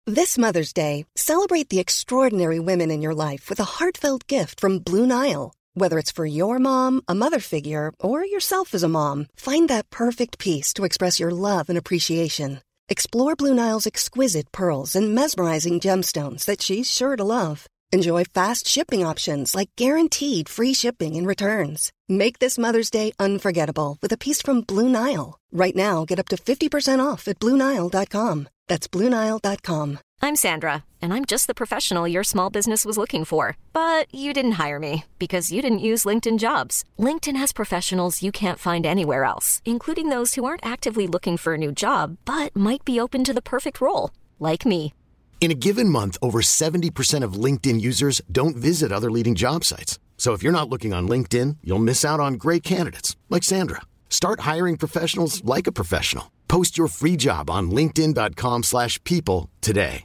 This Mother's Day, celebrate the extraordinary women in your life with a heartfelt gift from Blue Nile. Whether it's for your mom, a mother figure, or yourself as a mom, find that perfect piece to express your love and appreciation. Explore Blue Nile's exquisite pearls and mesmerizing gemstones that she's sure to love. Enjoy fast shipping options like guaranteed free shipping and returns. Make this Mother's Day unforgettable with a piece from Blue Nile. Right now, get up to 50% off at BlueNile.com. That's BlueNile.com. I'm Sandra, and I'm just the professional your small business was looking for. But you didn't hire me because you didn't use LinkedIn Jobs. LinkedIn has professionals you can't find anywhere else, including those who aren't actively looking for a new job, but might be open to the perfect role, like me. In a given month, over 70% of LinkedIn users don't visit other leading job sites. So if you're not looking on LinkedIn, you'll miss out on great candidates like Sandra. Start hiring professionals like a professional. Post your free job on linkedin.com/people today.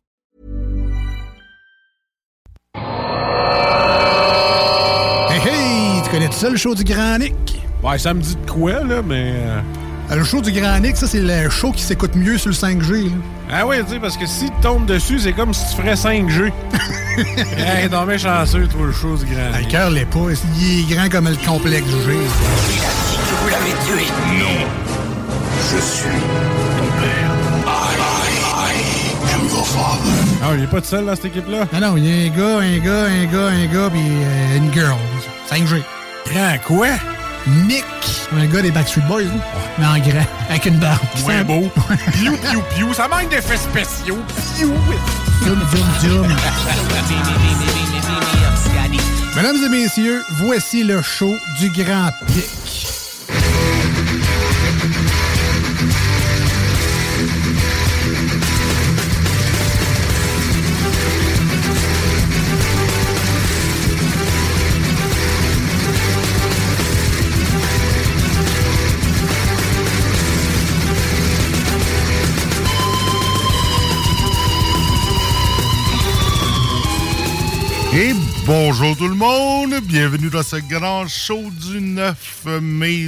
Hey, hey! Tu connais ça, le show du Grand Nick? Ouais, ça me dit de quoi, là, mais... Le show du Grand Nick, ça, c'est le show qui s'écoute mieux sur le 5G, là. Ah oui, tu sais, parce que si tu tombes dessus, c'est comme si tu ferais 5G. Hey, t'es bien chanceux, toi, le show du Grand Nick. Le cœur l'est pas. Il est grand comme le complexe G. Il a dit que vous l'avez tué. Non. Je suis ton père. I am your father. Ah, il est pas tout seul dans cette équipe-là? Ah non, il y a un gars, puis une girl. 5G. Grand quoi? Nick. Un gars des Backstreet Boys, hein? Mais en grand, avec une barbe. Ouais, beau. Piou, piou, piou. Ça manque d'effets spéciaux. Piou. Dum. Mesdames et messieurs, voici le show du Grand Pic. Et bonjour tout le monde, bienvenue dans ce grand show du 9 mai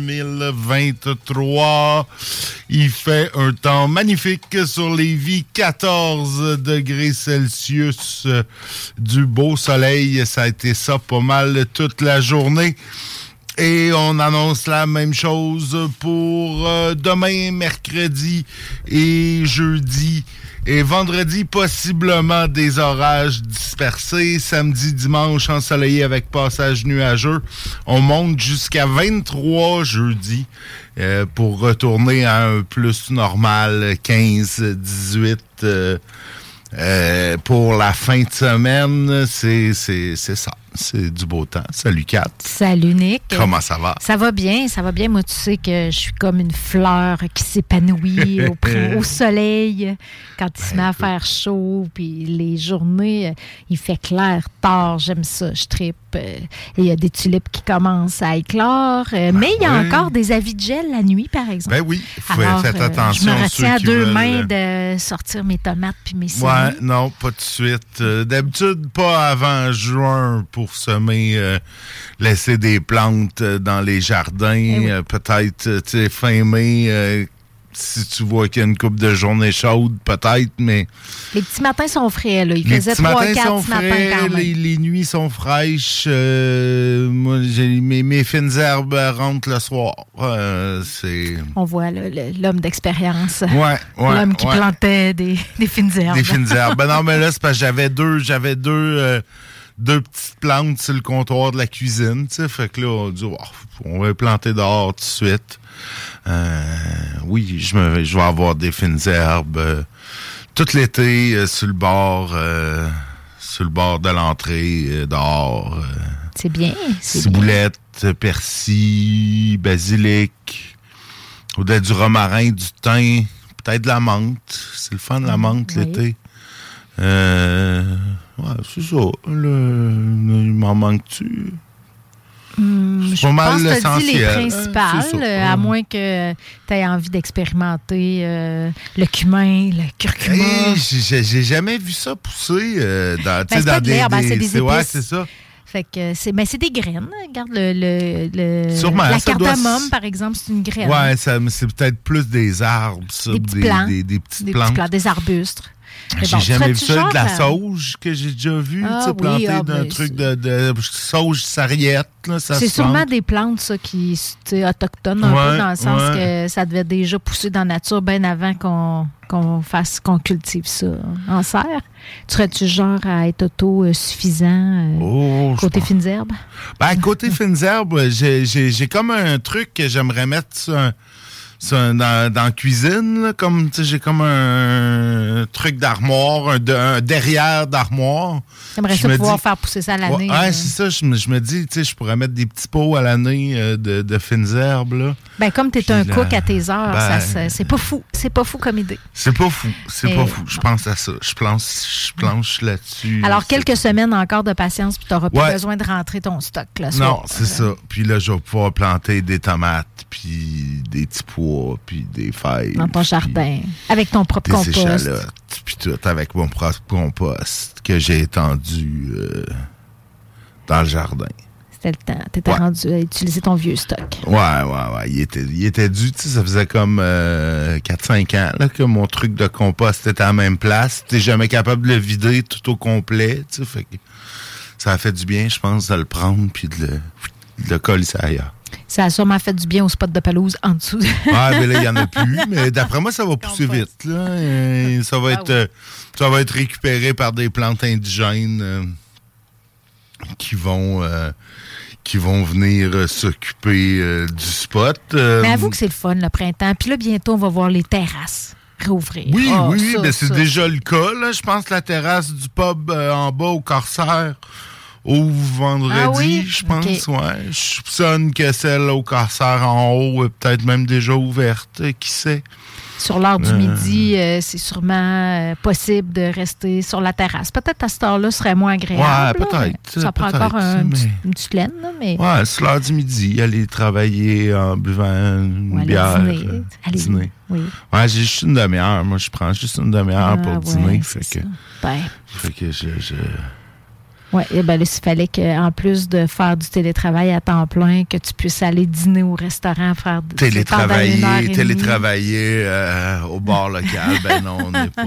2023. Il fait un temps magnifique sur Lévis, 14 degrés Celsius, du beau soleil, ça a été ça pas mal toute la journée. Et on annonce la même chose pour demain, mercredi et jeudi. Et vendredi, possiblement des orages dispersés. Samedi, dimanche, ensoleillé avec passage nuageux. On monte jusqu'à 23 jeudi pour retourner à un plus normal, 15, 18 pour la fin de semaine. C'est ça. C'est du beau temps. Salut Kat. Salut Nick. Comment ça va? Ça va bien. Moi, tu sais que je suis comme une fleur qui s'épanouit au soleil quand il se met à faire chaud. Puis les journées, il fait clair tard. J'aime ça. Je trippe. Il y a des tulipes qui commencent à éclore. Mais il y a encore des avis de gel la nuit, par exemple. Ben oui. Faites attention. Je me retiens à deux mains de sortir mes tomates puis mes cerises. Ouais, non, pas de suite. D'habitude, pas avant juin pour semer, laisser des plantes dans les jardins. Peut-être, tu sais, fin mai, si tu vois qu'il y a une couple de journées chaudes, peut-être, mais... Les petits matins sont frais, là. Il faisait 3-4 ce matin quand même. Les nuits sont fraîches. Moi, mes fines herbes rentrent le soir. On voit là, l'homme d'expérience. Ouais, l'homme qui plantait des fines herbes. Des fines herbes. Ben non, mais là, c'est parce que j'avais deux petites plantes sur le comptoir de la cuisine, tu sais, fait que là, on dit, on va les planter dehors tout de suite. Oui, je vais avoir des fines herbes tout l'été sur le bord de l'entrée, dehors. C'est bien. Ciboulette, persil, basilic, au-delà du romarin, du thym, peut-être de la menthe. C'est le fun de la menthe l'été. Ouais, c'est ça. Il m'en manque-tu? Je pense que tu as dit les principales, à moins que tu aies envie d'expérimenter le cumin, le curcuma. J'ai jamais vu ça pousser dans c'est pas de l'herbe, c'est des épices. Ouais, c'est ça. Fait que c'est des graines. Regarde la cardamome, par exemple, c'est une graine. Ouais, c'est peut-être plus des arbres, ça. Des petits plants. Des petites plantes. Des arbustes. J'ai jamais vu ça, de la sauge que j'ai déjà vu, planter d'un truc de sauge sarriette. Là, ça c'est sûrement des plantes, ça, qui sont autochtones, un peu, dans le sens que ça devait déjà pousser dans la nature bien avant qu'on cultive ça en serre. Serais-tu genre à être autosuffisant côté fines herbes? Ben, côté fines herbes, j'ai comme un truc que j'aimerais mettre dans la cuisine, là, comme j'ai comme un truc d'armoire, un derrière d'armoire. J'aimerais ça pouvoir faire pousser ça à l'année. Ouais, c'est ça. Je me dis, je pourrais mettre des petits pots à l'année de fines herbes. Là. Ben, comme tu es un cook à tes heures, c'est pas fou. C'est pas fou comme idée. C'est pas fou. Je pense à ça. Je planche là-dessus. Alors, quelques semaines encore de patience, puis tu n'auras plus besoin de rentrer ton stock le soir. Non, c'est ça. Puis là, je vais pouvoir planter des tomates, puis des petits pois, puis des fèves. Dans ton jardin. Avec ton propre compost. Des échalotes, puis tout, avec mon propre compost que j'ai étendu dans le jardin. C'était le temps. Tu étais rendu à utiliser ton vieux stock. Ouais. Il était dû. Ça faisait comme 4-5 ans là, que mon truc de compost était à la même place. Tu n'es jamais capable de le vider tout au complet. Fait que ça a fait du bien, je pense, de le prendre puis de le coller ça ailleurs. Ça a sûrement fait du bien au spot de pelouse en dessous. Mais là, il n'y en a plus. Mais d'après moi, ça va pousser vite. Là. Ça va être récupéré par des plantes indigènes qui vont venir s'occuper du spot. Mais avoue que c'est le fun, le printemps. Puis là, bientôt, on va voir les terrasses réouvrir. Oui, mais c'est déjà le cas. Là. Je pense que la terrasse du pub en bas au Corsaire ouvre vendredi, je pense. Okay. Ouais. Je soupçonne que celle au Corsaire en haut est peut-être même déjà ouverte. Qui sait? Sur l'heure du midi, c'est sûrement possible de rester sur la terrasse. Peut-être à cette heure-là, ce serait moins agréable. Ouais, peut-être. Ça prend encore une petite laine. Mais... Ouais, sur l'heure du midi, aller travailler en buvant une bière. Dîner. Oui. Ouais, j'ai juste une demi-heure. Moi, je prends juste une demi-heure pour dîner. Fait que je... Oui, là, il fallait qu'en plus de faire du télétravail à temps plein, que tu puisses aller dîner au restaurant, faire télétravailler au bar local. Ben non,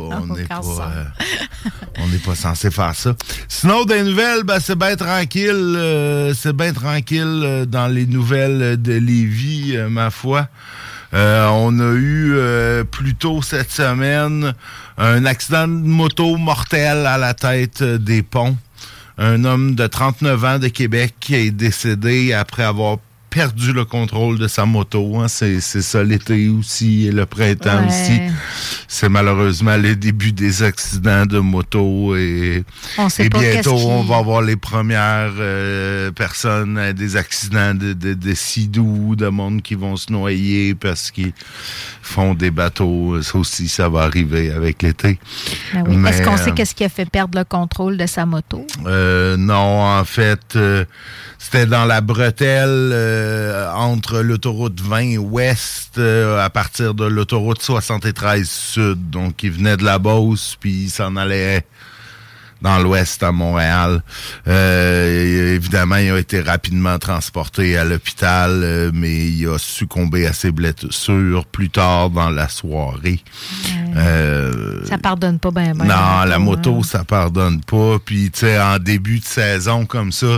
on n'est pas censé faire ça. Sinon, des nouvelles, c'est bien tranquille. C'est bien tranquille dans les nouvelles de Lévis, ma foi. On a eu plus tôt cette semaine un accident de moto mortel à la tête des ponts. Un homme de 39 ans de Québec qui est décédé après avoir perdu le contrôle de sa moto. Hein. C'est ça l'été aussi et le printemps aussi. C'est malheureusement le début des accidents de moto et bientôt on va avoir les premières personnes à des accidents de sidou, de monde qui vont se noyer parce qu'ils font des bateaux. Ça aussi, ça va arriver avec l'été. Ben oui. Est-ce qu'on sait qu'est-ce qui a fait perdre le contrôle de sa moto? Non, en fait, c'était dans la bretelle entre l'autoroute 20 ouest à partir de l'autoroute 73 sud. Donc, il venait de la Beauce, puis il s'en allait dans l'ouest à Montréal. Évidemment, il a été rapidement transporté à l'hôpital, mais il a succombé à ses blessures plus tard dans la soirée. Ça pardonne pas bien. Non, la moto, ça pardonne pas. Puis, tu sais, en début de saison comme ça,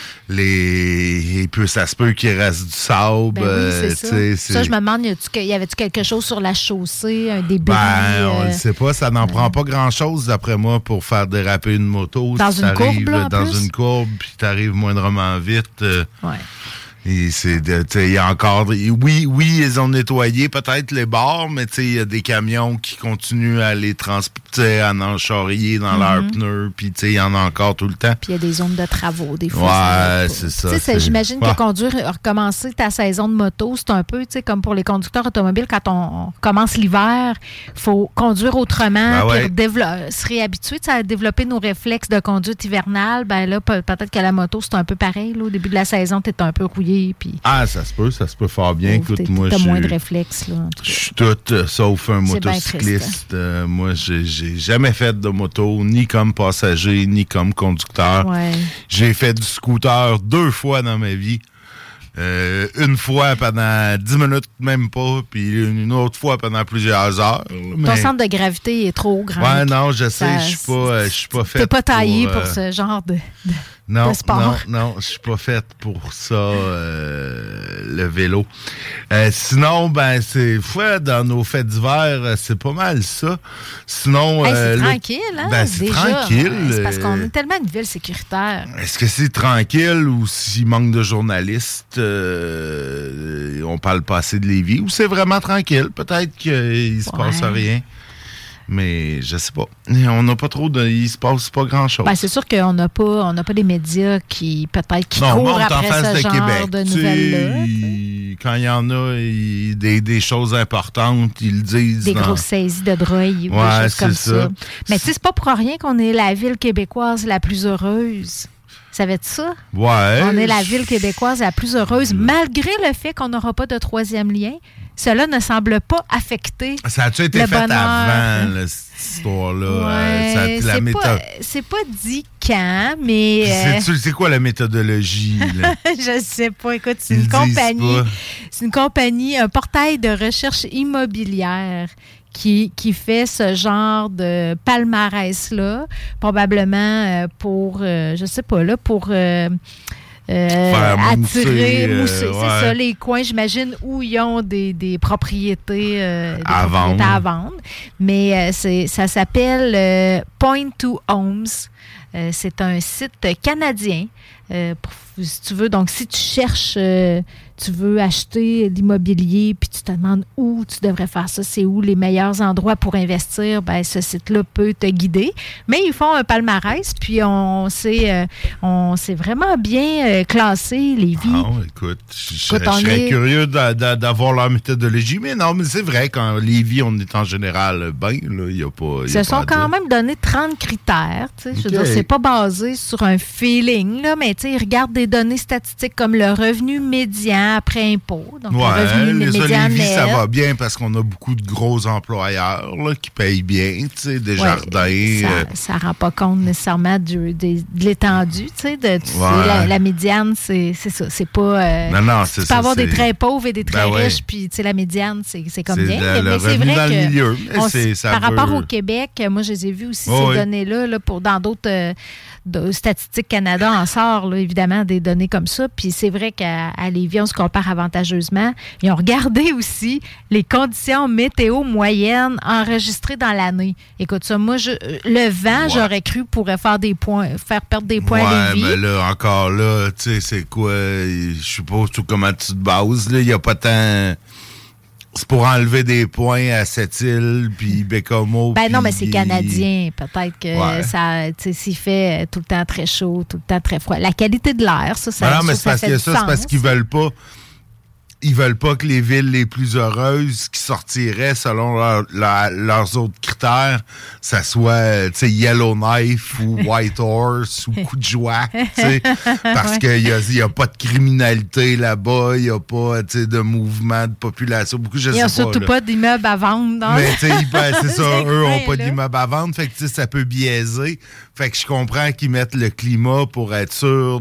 ça se peut qu'il reste du sable. Oui, c'est ça. Ça, je me demande, y avait-tu quelque chose sur la chaussée, un débris? On le sait pas. Ça n'en prend pas grand-chose, d'après moi, pour faire déraper une moto. Dans une courbe, là, dans une courbe, puis t'arrives moindrement vite. Et il y a encore... Oui, ils ont nettoyé peut-être les bords, mais il y a des camions qui continuent à les transporter, à en charrier dans leurs pneus, puis il y en a encore tout le temps. Puis il y a des zones de travaux, des fois. Ouais, c'est ça. J'imagine que recommencer ta saison de moto, c'est un peu comme pour les conducteurs automobiles, quand on commence l'hiver, il faut conduire autrement, puis se réhabituer à développer nos réflexes de conduite hivernale. Ben là, peut-être que la moto, c'est un peu pareil. Là, au début de la saison, tu es un peu rouillé. Puis... ça se peut fort bien. Écoute, moi, t'as moins de réflexes, là. Je suis tout sauf un motocycliste. Moi, j'ai jamais fait de moto, ni comme passager, ni comme conducteur. J'ai fait du scooter 2 fois dans ma vie. une fois pendant 10 minutes, même pas, puis une autre fois pendant plusieurs heures. Mais... Ton centre de gravité est trop grand. Ouais, non, je sais, je suis pas fait. T'es pas taillé pour ce genre de sport. Non, je suis pas fait pour ça, le vélo. Sinon, c'est dans nos fêtes d'hiver, c'est pas mal ça. Sinon, c'est tranquille, hein? C'est déjà, tranquille. C'est parce qu'on est tellement une ville sécuritaire. Est-ce que c'est tranquille ou s'il manque de journalistes, on parle pas assez de Lévis, ou c'est vraiment tranquille? Peut-être qu'il se passe rien. Mais je sais pas. On n'a pas trop il se passe pas grand-chose. C'est sûr qu'on n'a pas des médias qui courent après ce genre Québec, de nouvelles-là. Quand il y en a des choses importantes, ils le disent. Des grosses saisies de drogue ou des choses comme ça. Mais tu sais, c'est pas pour rien qu'on est la ville québécoise la plus heureuse. Savais-tu ça? Ouais. On est la ville québécoise la plus heureuse, malgré le fait qu'on n'aura pas de troisième lien. Cela ne semble pas affecter ça a-tu été le fait bonheur. Avant, cette histoire-là? C'est pas dit quand, mais... C'est quoi la méthodologie? Là? Je sais pas. Écoute, c'est une compagnie, un portail de recherche immobilière qui fait ce genre de palmarès-là, probablement pour, je sais pas, là, pour... attirer, mousser, c'est ça, les coins, j'imagine, où ils ont des propriétés, à vendre. Mais ça s'appelle Point2 Homes. C'est un site canadien. Si tu veux, donc si tu cherches, tu veux acheter de l'immobilier, puis tu te demandes où tu devrais faire ça, c'est où les meilleurs endroits pour investir, ce site-là peut te guider. Mais ils font un palmarès, puis on s'est vraiment bien classé, Lévis. Écoute, je serais curieux d'avoir leur méthodologie, mais c'est vrai, quand Lévis, on est en général il n'y a pas... Ils se sont quand même donné 30 critères, je veux dire, c'est pas basé sur un feeling, là, mais ils regardent des données statistiques comme le revenu médian après impôt. Donc, le revenu médian Lévis, net. ça va bien parce qu'on a beaucoup de gros employeurs là, qui payent bien, des jardins. Ça rend pas compte nécessairement de l'étendue, la médiane, c'est ça. C'est pas... c'est tu peux avoir des très pauvres et des très riches, puis la médiane, c'est comme bien. Mais c'est vrai dans le milieu. Par rapport au Québec, moi, je les ai vus aussi, ces données-là, dans d'autres... Statistique Canada en sort, là, évidemment, des données comme ça. Puis c'est vrai qu'à Lévis, on se compare avantageusement. Ils ont regardé aussi les conditions météo moyennes enregistrées dans l'année. Écoute ça, moi, le vent, j'aurais cru, pourrait faire perdre des points à Lévis. Mais là, encore là, tu sais, c'est quoi? Je suppose tout comment tu te bases. Il n'y a pas tant... C'est pour enlever des points à Sept-Îles, puis Bécomo. Non, mais c'est canadien. Peut-être que ça, s'il fait tout le temps très chaud, tout le temps très froid. La qualité de l'air, ça non, mais c'est parce qu'ils veulent pas. Ils veulent pas que les villes les plus heureuses qui sortiraient selon leurs autres critères, ça soit Yellowknife ou Whitehorse ou Coup de Joie, parce qu'il y a pas de criminalité là-bas, il y a pas de mouvement de population. Il n'y a surtout pas d'immeubles à vendre. Non? Mais c'est ça, eux n'ont pas d'immeubles à vendre, fait que ça peut biaiser. Fait que je comprends qu'ils mettent le climat pour être sûr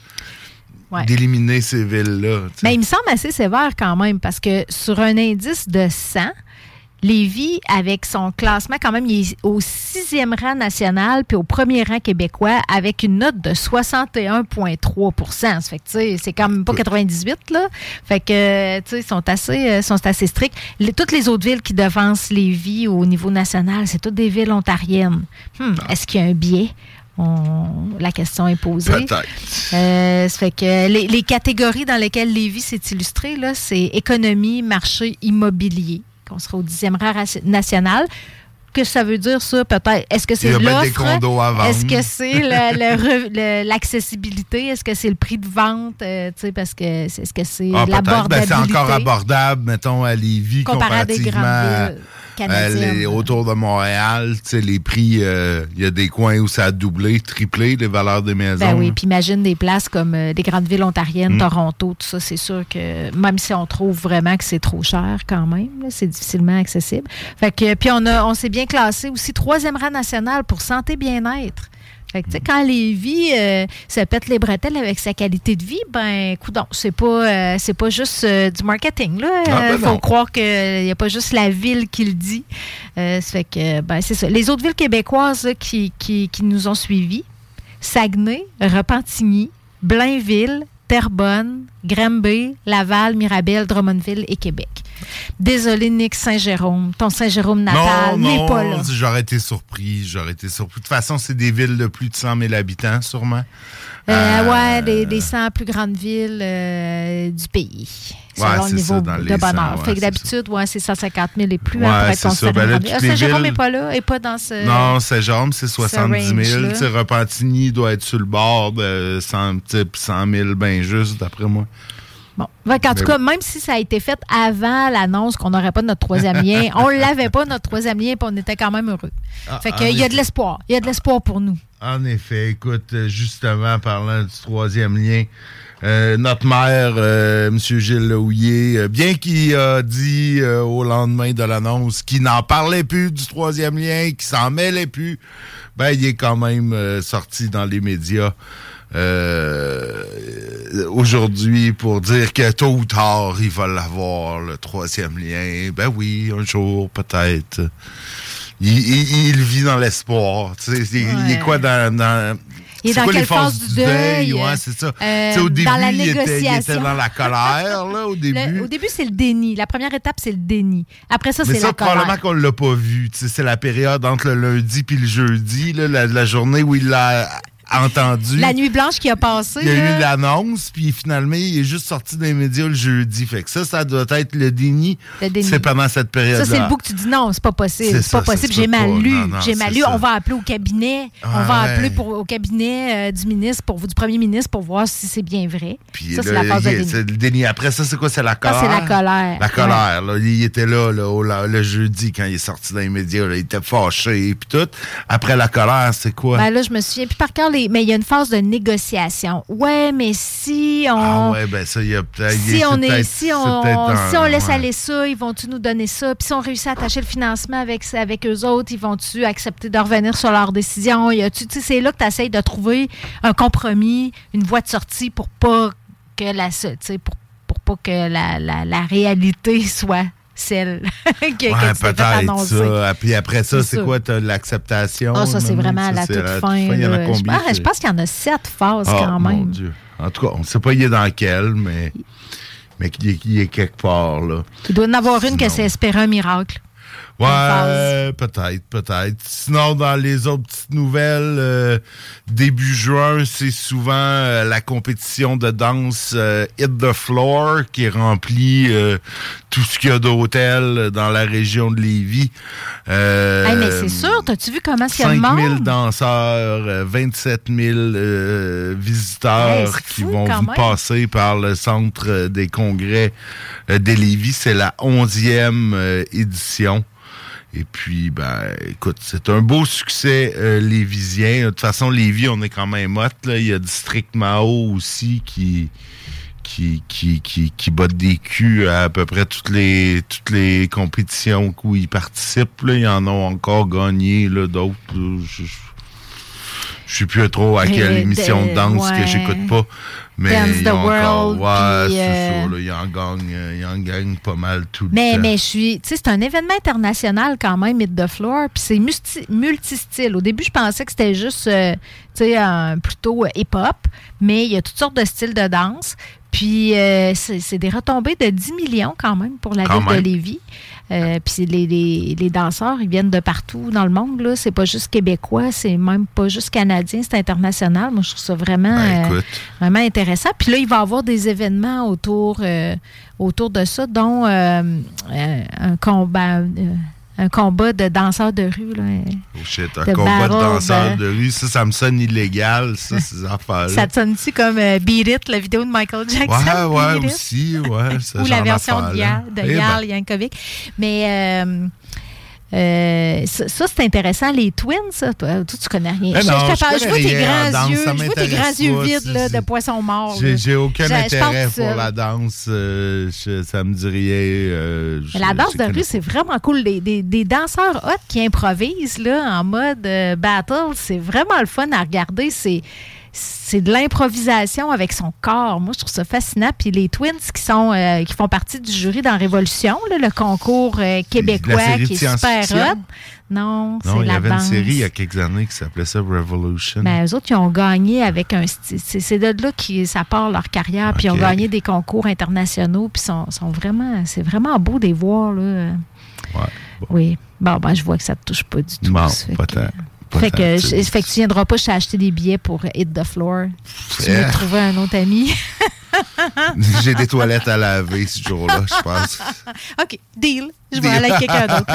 d'éliminer ces villes-là. Mais il me semble assez sévère quand même, parce que sur un indice de 100, Lévis, avec son classement, quand même, il est au 6e rang national puis au 1er rang québécois avec une note de 61,3 %. Ça fait que, c'est quand même pas 98, là. Fait que, ils sont assez stricts. Toutes les autres villes qui devancent Lévis au niveau national, c'est toutes des villes ontariennes. Est-ce qu'il y a un biais? La question est posée. Peut-être. Ça fait que les catégories dans lesquelles Lévis s'est illustré, là, c'est économie, marché, immobilier. On sera au 10e rang national. Qu'est-ce que ça veut dire, ça, peut-être? Est-ce que c'est l'offre? Des condos à vendre. Est-ce que c'est l'accessibilité? Est-ce que c'est le prix de vente? Parce que est-ce que c'est l'abordabilité? C'est encore abordable, mettons, à Lévis, comparé à des grandes villes canadiennes. Autour de Montréal, les prix, il y a des coins où ça a doublé, triplé les valeurs des maisons. Ben oui, puis imagine des places comme des grandes villes ontariennes, Toronto, tout ça, c'est sûr que même si on trouve vraiment que c'est trop cher quand même, là, c'est difficilement accessible. Fait que puis on s'est bien classé aussi 3e rang national pour santé bien-être. Fait que, quand Lévis se pète les bretelles avec sa qualité de vie, ben, coudonc, c'est pas juste du marketing, là. Faut croire qu'il n'y a pas juste la ville qui le dit. Ça fait que, ben, c'est ça. Les autres villes québécoises là, qui nous ont suivis, Saguenay, Repentigny, Blainville, Terrebonne, Granby, Laval, Mirabel, Drummondville et Québec. Désolé, Nick Saint-Jérôme. Ton Saint-Jérôme natal n'est pas là. J'aurais été surpris. De toute façon, c'est des villes de plus de 100 000 habitants, sûrement. Ouais, des 100 plus grandes villes du pays. Selon le niveau de bonheur. Fait que d'habitude, c'est 150 000 et plus pour être considéré. Saint-Jérôme n'est pas là, et pas dans ce. Non, Saint-Jérôme, c'est 70 000. Repentigny doit être sur le bord de 100 000, bien juste, d'après moi. Bon. En tout cas, même si ça a été fait avant l'annonce qu'on n'aurait pas notre troisième lien, on ne l'avait pas, notre troisième lien, puis on était quand même heureux. Fait qu'il y a de l'espoir. Il y a de l'espoir pour nous. En effet. Écoute, justement, parlant du troisième lien, notre maire, M. Gilles Lehouillier, bien qu'il a dit au lendemain de l'annonce qu'il n'en parlait plus du troisième lien, qu'il s'en mêlait plus, ben il est quand même sorti dans les médias aujourd'hui pour dire que tôt ou tard, il va l'avoir, le troisième lien. Ben oui, un jour, peut-être. Il vit dans l'espoir. Tu sais, il est quoi dans il est dans quelle phase du deuil? Ouais, c'est ça. Au début, dans la il négociation. était dans la colère, là, au début. Au début, c'est le déni. La première étape, c'est le déni. Après ça, c'est la colère. Mais ça, probablement qu'on ne l'a pas vu. Tu sais, c'est la période entre le lundi et le jeudi, là, la journée où il l'a entendu. La nuit blanche qui a passé. Il y a eu l'annonce, puis finalement, il est juste sorti des médias le jeudi. Fait que ça doit être le déni. C'est pendant cette période-là. Ça, c'est le bout que tu dis non, c'est pas possible. C'est pas possible. J'ai mal lu. J'ai mal lu. On va appeler au cabinet. On va appeler au cabinet du premier ministre pour voir si c'est bien vrai. Puis ça, c'est la phase de déni. C'est le déni. Après ça, c'est quoi? C'est la colère. Ça, c'est la colère. La colère. Là, il était là le jeudi quand il est sorti dans les médias. Là, il était fâché et puis tout. Après la colère, c'est quoi? Ben là, je me souviens plus par cœur. Mais il y a une phase de négociation. Ouais, mais si on... Ah ouais, ben ça, il y a peut-être... Si on laisse aller ça, ils vont-tu nous donner ça? Puis si on réussit à attacher le financement avec eux autres, ils vont-tu accepter de revenir sur leur décision? C'est là que tu essaies de trouver un compromis, une voie de sortie pour pas que pour pas que la réalité soit... celle qui peut-être ça. Puis après ça, c'est quoi? T'as l'acceptation? Ah, ça, c'est vraiment à la toute fin. Il y en a combien? Je pense qu'il y en a 7 phases quand même. Mon Dieu. En tout cas, on ne sait pas il est dans quelle, mais il est quelque part. Là. Il doit y en avoir une que c'est espérer un miracle. Ouais, peut-être. Sinon, dans les autres petites nouvelles, début juin, c'est souvent la compétition de danse Hit the Floor qui remplit tout ce qu'il y a d'hôtels dans la région de Lévis. Mais c'est sûr, t'as-tu vu comment c'est le monde? 5 000 danseurs, 27 000 visiteurs qui vont passer par le centre des congrès de Lévis. C'est la 11e édition. Et puis, écoute, c'est un beau succès lévisien. De toute façon, Lévis, on est quand même hot. Là. Il y a District Mao aussi qui botte des culs à peu près toutes les compétitions où ils participent. Là. Ils en ont encore gagné d'autres. Je sais plus trop à quelle émission de danse que j'écoute pas. Mais Dance the World. C'est ça, là, il en gagne pas mal tout le temps. Mais c'est un événement international quand même, Hit the Floor, puis c'est multistyle. Au début, je pensais que c'était juste, plutôt hip-hop, mais il y a toutes sortes de styles de danse. Puis c'est des retombées de 10 millions quand même pour la ville de Lévis. Puis les danseurs, ils viennent de partout dans le monde. Là. C'est pas juste québécois, c'est même pas juste canadien, c'est international. Moi, je trouve ça vraiment, vraiment intéressant. Puis là, il va y avoir des événements autour de ça, dont un combat de danseurs de rue. Là, oh shit, un combat de danseurs de rue, ça me sonne illégal, ça, ces affaires-là. Ça te sonne-tu comme Beat It, la vidéo de Michael Jackson? Ouais, aussi, ouais. Ou la version de Yal Yankovic. Mais Ça, c'est intéressant. Les twins, ça, toi, tu connais rien. Je vois tes grands yeux vides là, de poisson mort. J'ai aucun intérêt pour la danse. Ça me dit rien. La danse de rue, c'est vraiment cool. Des danseurs hot qui improvisent là, en mode battle, c'est vraiment le fun à regarder. C'est de l'improvisation avec son corps. Moi, je trouve ça fascinant. Puis les Twins qui font partie du jury dans Révolution, là, le concours québécois qui est super hot. Non, c'est la danse. Il y avait une série il y a quelques années qui s'appelait ça Revolution. Ben, eux autres, ils ont gagné avec un... C'est de là que ça part leur carrière. Puis ils ont gagné des concours internationaux. Puis c'est vraiment beau de les voir. Là. Ouais, bon. Oui. Bon, je vois que ça ne te touche pas du tout. Bon, peut-être. Fait que tu viendras pas acheter des billets pour Hit the Floor. Tu vas trouver un autre ami. J'ai des toilettes à laver ce jour-là, je pense. OK, deal. Je vais aller avec quelqu'un d'autre.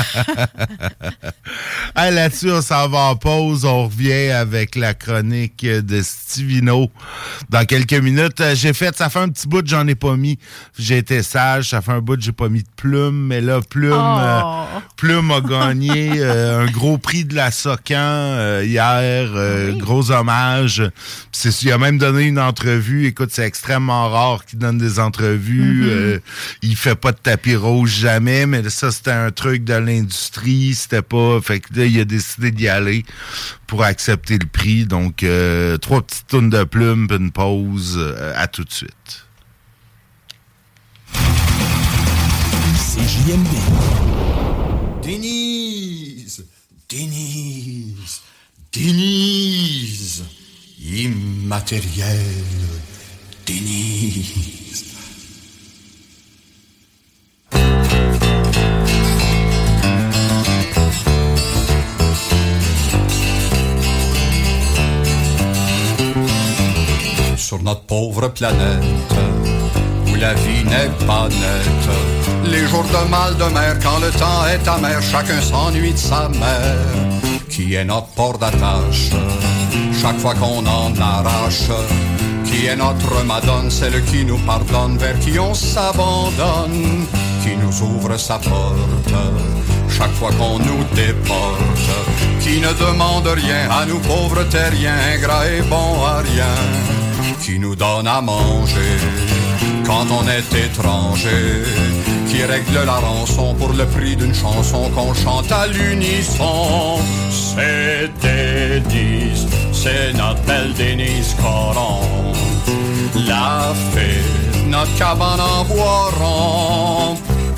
Hey, là-dessus, on s'en va en pause. On revient avec la chronique de Stivino dans quelques minutes. Ça fait un petit bout que j'en ai pas mis. J'ai été sage. Ça fait un bout que j'ai pas mis de Plume. Mais là, Plume a gagné un gros prix de la Socan hier. Gros hommage. Il a même donné une entrevue. Écoute, c'est extrêmement rare qu'il donne des entrevues. Il fait pas de tapis rouge jamais. Mais ça, c'était un truc de l'industrie. C'était pas... Fait que là, il a décidé d'y aller pour accepter le prix. Donc, 3 petites tounes de Plume, puis une pause. À tout de suite. C'est JMD. Denise. Immatériel. Denise. Sur notre pauvre planète, où la vie n'est pas nette, les jours de mal de mer, quand le temps est amer, chacun s'ennuie de sa mère, qui est notre port d'attache, chaque fois qu'on en arrache, qui est notre madone, celle qui nous pardonne, vers qui on s'abandonne, qui nous ouvre sa porte, chaque fois qu'on nous déporte, qui ne demande rien à nous pauvres terriens, ingrats et bons à rien, qui nous donne à manger quand on est étranger, qui règle la rançon pour le prix d'une chanson qu'on chante à l'unisson. C'est Denise, c'est notre belle Denise Coron, la fée, notre cabane en bois rond,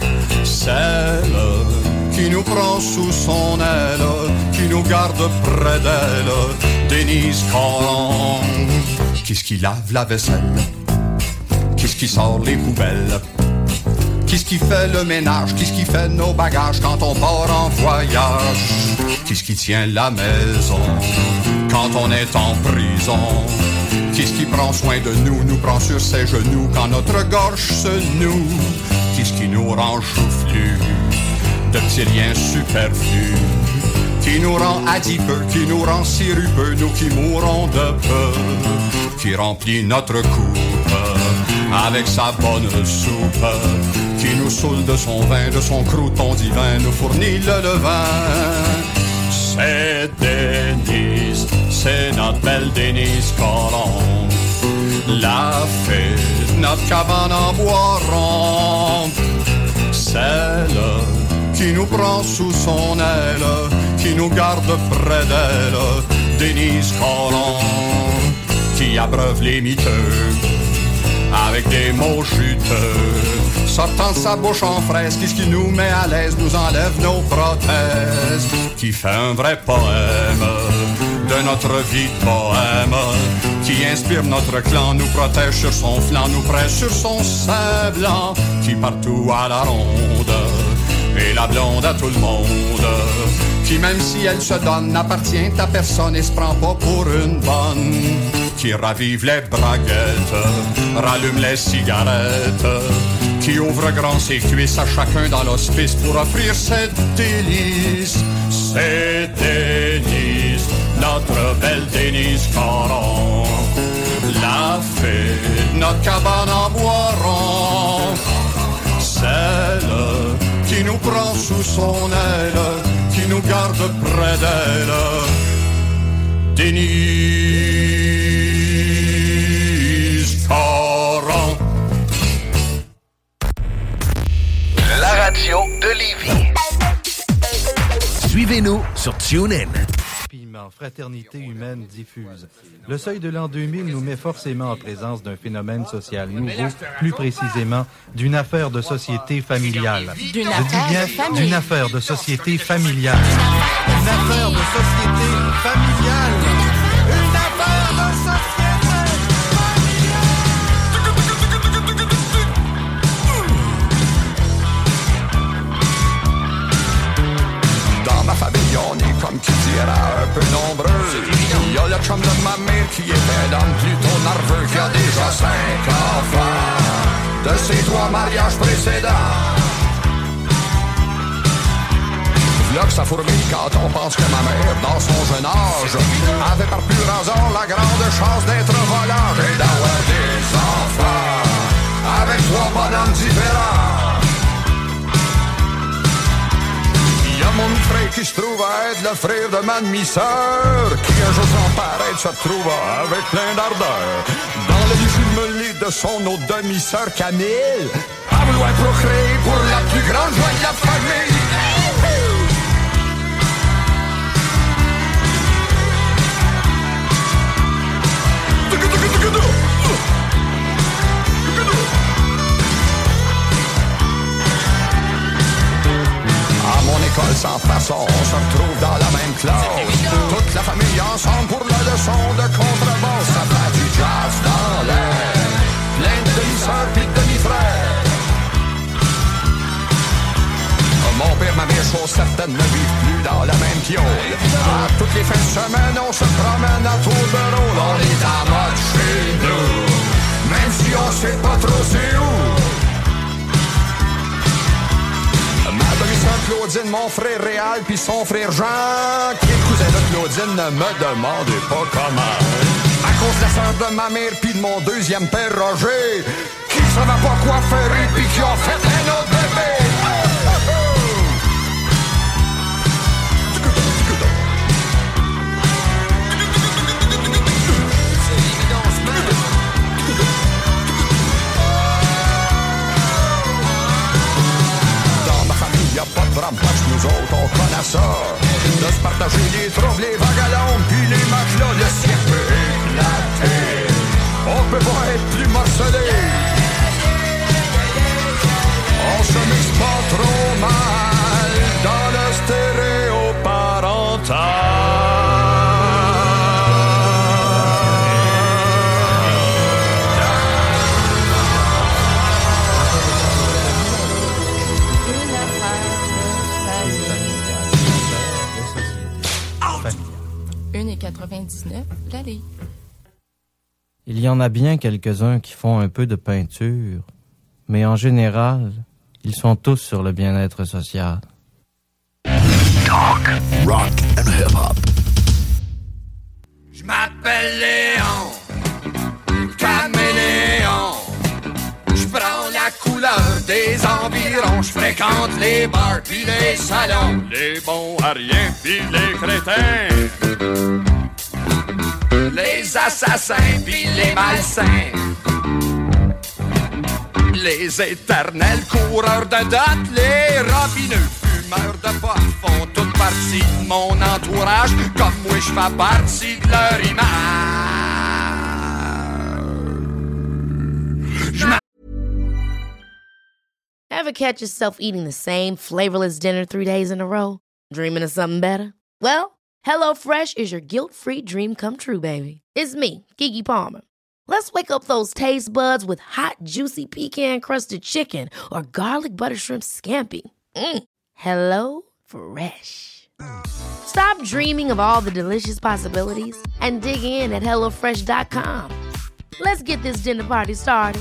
celle qui nous prend sous son aile, qui nous garde près d'elle, Denise Coron. Qu'est-ce qui lave la vaisselle? Qu'est-ce qui sort les poubelles? Qu'est-ce qui fait le ménage? Qu'est-ce qui fait nos bagages quand on part en voyage? Qu'est-ce qui tient la maison quand on est en prison? Qu'est-ce qui prend soin de nous, nous prend sur ses genoux quand notre gorge se noue? Qu'est-ce qui nous rend joufflus de petits riens superflus? Qui nous rend adipeux, qui nous rend sirupeux, nous qui mourons de peu, qui remplit notre coupe avec sa bonne soupe, qui nous saoule de son vin, de son crouton divin, nous fournit le levain. C'est Denise, c'est notre belle Denise Coron, la fée, notre cabane en bois rond, celle qui nous prend sous son aile, qui nous garde près d'elle, Denise Coron, qui abreuve les miteux avec des mots juteux, sortant de sa bouche en fraise, qu'est-ce qui nous met à l'aise, nous enlève nos prothèses, qui fait un vrai poème de notre vie de poème, qui inspire notre clan, nous protège sur son flanc, nous presse sur son sein blanc, qui partout à la ronde et la blonde à tout le monde, qui même si elle se donne n'appartient à personne et se prend pas pour une bonne, qui ravive les braguettes, rallume les cigarettes, qui ouvre grand ses cuisses à chacun dans l'hospice pour offrir ses délices. C'est Denise, notre belle Denise Coron, la fée, notre cabane en bois rond, celle qui nous nous prend sous son aile, qui nous garde près d'elle. Denise Caron. La radio de Lévis. Suivez-nous sur TuneIn. Fraternité humaine diffuse. Le seuil de l'an 2000 nous met forcément en présence d'un phénomène social nouveau, plus précisément d'une affaire de société familiale. D'une affaire de société familiale. Une affaire de société familiale. Une affaire de société. Dans ma famille, on est comme qui dirait un peu nombreux. Il y a le chum de ma mère qui est un homme plutôt nerveux, qui a déjà 5 enfants de ses 3 mariages précédents. Là que ça fourmille quand on pense que ma mère, dans son jeune âge, avait par pur hasard la grande chance d'être volante et d'avoir des enfants avec 3 bonhommes différents. Mon frère qui se trouve à être le frère de ma demi-sœur, qui un jour sans paraître se retrouva avec plein d'ardeur dans le lit jumelé de son autre demi-sœur Camille, à vouloir procréer pour la plus grande joie de la famille. Sans façon, on se retrouve dans la même classe. Toute la famille ensemble pour la leçon de contrebasse. Ça fait du jazz dans l'air, plein de demi-sœurs pis de demi-frères. Mon père, ma mère, chose certaine, ne vivent plus dans la même piole. À toutes les fins de semaine, on se promène à tour de rôle. On est en mode chez nous, même si on sait pas trop c'est où. Ma demi-sœur Claudine, mon frère Réal, puis son frère Jean, qui est le cousin de Claudine, ne me demandez pas comment. À cause de la sœur de ma mère, puis de mon deuxième père Roger, qui savait pas quoi faire et puis qui ont fait un autre bébé. Y'a pas de drame parce que nous autres on connaît ça. De se partager les troubles, les vagalombes, puis les matelas, le ciel peut éclater. On peut pas être plus morcelé. On se mixe pas trop mal dans le stéréo parental. Une 99, l'allée. Il y en a bien quelques-uns qui font un peu de peinture, mais en général, ils sont tous sur le bien-être social. Talk, rock and hip-hop. Je m'appelle Léon, caméléon. Je prends la couleur des environs. Je fréquente les bars pis les salons. Les bons à rien pis les crétins. Les assassins pis les malsains. Les éternels coureurs de date. Les robineux fumeurs de pot font toute partie de mon entourage. Comme moi je fais partie de leur image. Ever catch yourself eating the same flavorless dinner 3 days in a row? Dreaming of something better? Well, HelloFresh is your guilt-free dream come true, baby. It's me, Keke Palmer. Let's wake up those taste buds with hot, juicy pecan-crusted chicken or garlic butter shrimp scampi. Hello Fresh. Stop dreaming of all the delicious possibilities and dig in at HelloFresh.com. Let's get this dinner party started.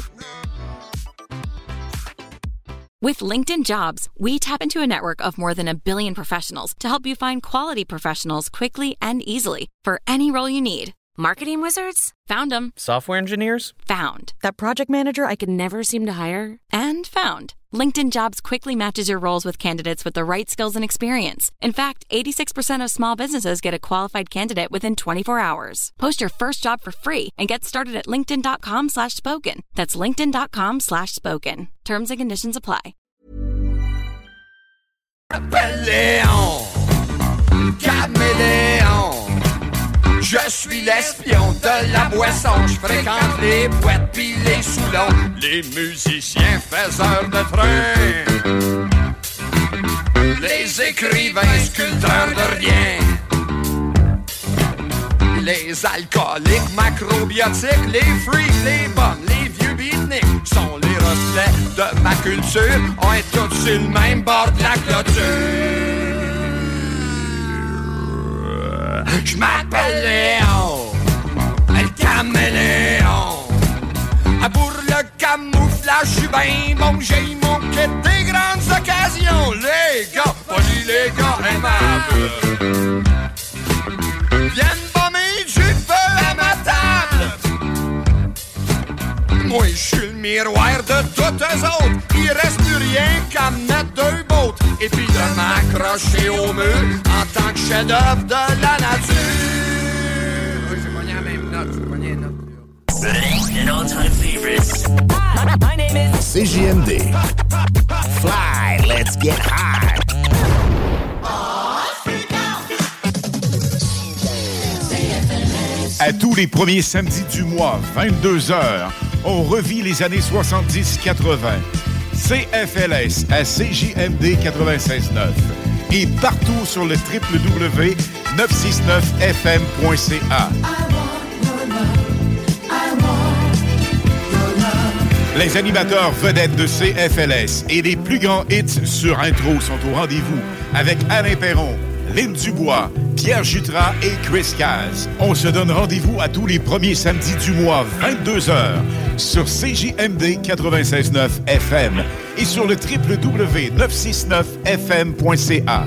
With LinkedIn Jobs, we tap into a network of more than 1 billion professionals to help you find quality professionals quickly and easily for any role you need. Marketing wizards? Found them. Software engineers? Found. That project manager I could never seem to hire? And found. LinkedIn Jobs quickly matches your roles with candidates with the right skills and experience. In fact, 86% of small businesses get a qualified candidate within 24 hours. Post your first job for free and get started at linkedin.com/spoken. That's linkedin.com/spoken. Terms and conditions apply. Léon, caméléon, je suis l'espion de la boisson, je fréquente les boîtes pis les soulons, les musiciens faiseurs de train, les écrivains sculpteurs de rien, les alcooliques macrobiotiques, les freaks, les bums, les vieux beatniks sont les reflets de ma culture. On est tous sur le même bord de la clôture. Je m'appelle Léon, le caméléon. Pour le camouflage, je suis ben bon, j'ai mon kit des grandes occasions. Les gars, polis, les gars aimables, viennent bomber du feu à ma table. Moi, je suis le miroir de toutes eux autres. Il reste plus rien qu'à me mettre deux bottes et puis de m'accrocher au mur en tant que chef-d'œuvre de la nature. J'ai pogné la même note, j'ai pogné une note. CJMD. Fly, let's get high. À tous les premiers samedis du mois, 22h, on revit les années 70-80. CFLS à CJMD 96.9 et partout sur le www.969fm.ca. Les animateurs vedettes de CFLS et les plus grands hits sur intro sont au rendez-vous avec Alain Perron, Lynn Dubois, Pierre Jutras et Chris Caz. On se donne rendez-vous à tous les premiers samedis du mois, 22h, sur CJMD 96.9 FM et sur le www.969fm.ca.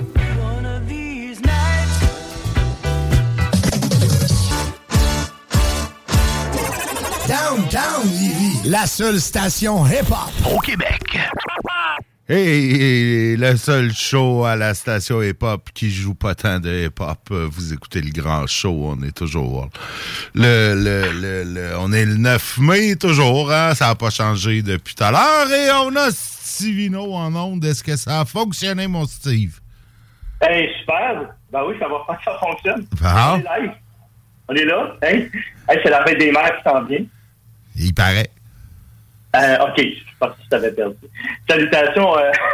Downtown Lévis, la seule station hip-hop au Québec. Et le seul show à la station hip-hop qui joue pas tant de hip-hop, vous écoutez le grand show, on est toujours... on est le 9 mai, toujours, hein? Ça n'a pas changé depuis tout à l'heure. Et on a Stivino en onde. Est-ce que ça a fonctionné, mon Steve? Hey, super! Ben oui, ça fonctionne. Bon. On est live. On est là. Hey, c'est la fête des mères qui s'en vient. Il paraît. OK, je pense que tu t'avais perdu. Salutations,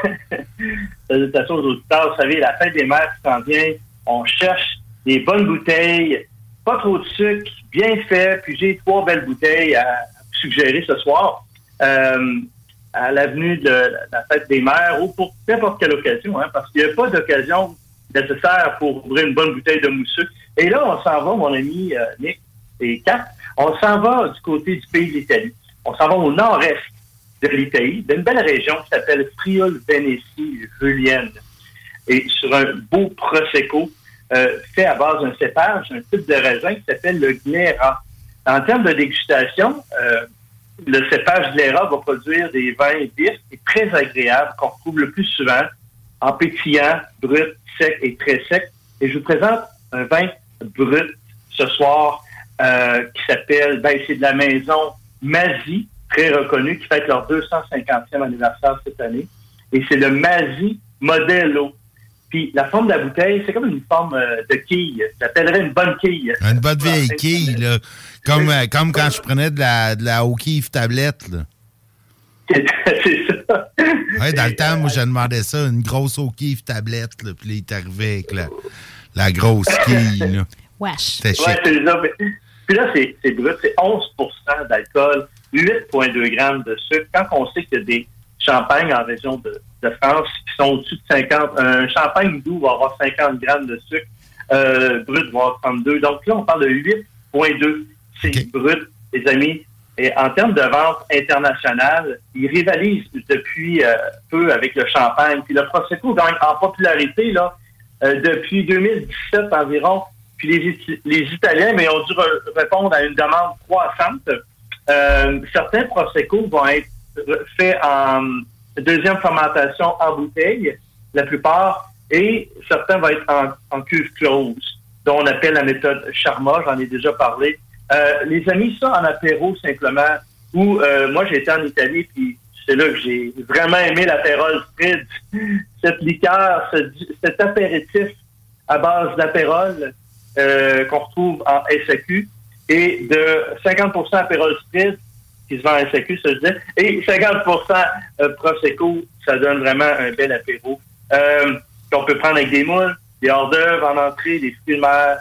salutations aux auditeurs. Vous savez, la fête des mères qui s'en vient, on cherche des bonnes bouteilles, pas trop de sucre, bien fait. Puis j'ai 3 belles bouteilles à suggérer ce soir à l'avenue de la fête des mères ou pour n'importe quelle occasion, hein, parce qu'il n'y a pas d'occasion nécessaire pour ouvrir une bonne bouteille de mousseux. Et là, on s'en va, mon ami Nick et Kat, on s'en va du côté du pays de l'Italie. On s'en va au nord-est de l'Italie, d'une belle région qui s'appelle Friuli-Vénétie Julienne. Et sur un beau prosecco fait à base d'un cépage, un type de raisin qui s'appelle le Glera. En termes de dégustation, le cépage Glera va produire des vins vifs et très agréables qu'on retrouve le plus souvent en pétillant, brut, sec et très sec. Et je vous présente un vin brut ce soir qui s'appelle, c'est de la maison Masi, très reconnue, qui fête leur 250e anniversaire cette année. Et c'est le Masi Modello. Puis la forme de la bouteille, c'est comme une forme de quille. J'appellerais une bonne quille. Une bonne vieille quille, là. Comme quand je prenais de la O'Keeffe tablette, là. C'est ça. Ouais, dans le temps, moi, je demandais ça, une grosse O'Keeffe tablette, là. Puis là, il est arrivé avec la grosse quille, là. Wesh. Ouais, c'est ça. Puis là, c'est brut, c'est 11% d'alcool, 8,2 grammes de sucre. Quand on sait qu'il y a des champagnes en région de France qui sont au-dessus de 50, un champagne doux va avoir 50 grammes de sucre, brut va avoir 32. Donc là, on parle de 8,2. C'est brut, les amis. Et en termes de vente internationale, ils rivalisent depuis peu avec le champagne. Puis le Prosecco gagne en popularité là depuis 2017 environ. Puis les Italiens, mais ont dû répondre à une demande croissante. Certains Prosecco vont être faits deuxième fermentation en bouteille, la plupart, et certains vont être en cuve close, dont on appelle la méthode Charma, j'en ai déjà parlé. Les amis, ça en apéro simplement, où moi j'ai été en Italie, puis c'est là que j'ai vraiment aimé l'Aperol Spritz. Cette liqueur, cet apéritif à base d'Aperol qu'on retrouve en SAQ, et de 50% Aperol Spritz, qui se vend en SAQ, ça je dis, et 50% Prosecco, ça donne vraiment un bel apéro. Qu'on peut prendre avec des moules, des hors-d'œuvre en entrée, des fruits de mer.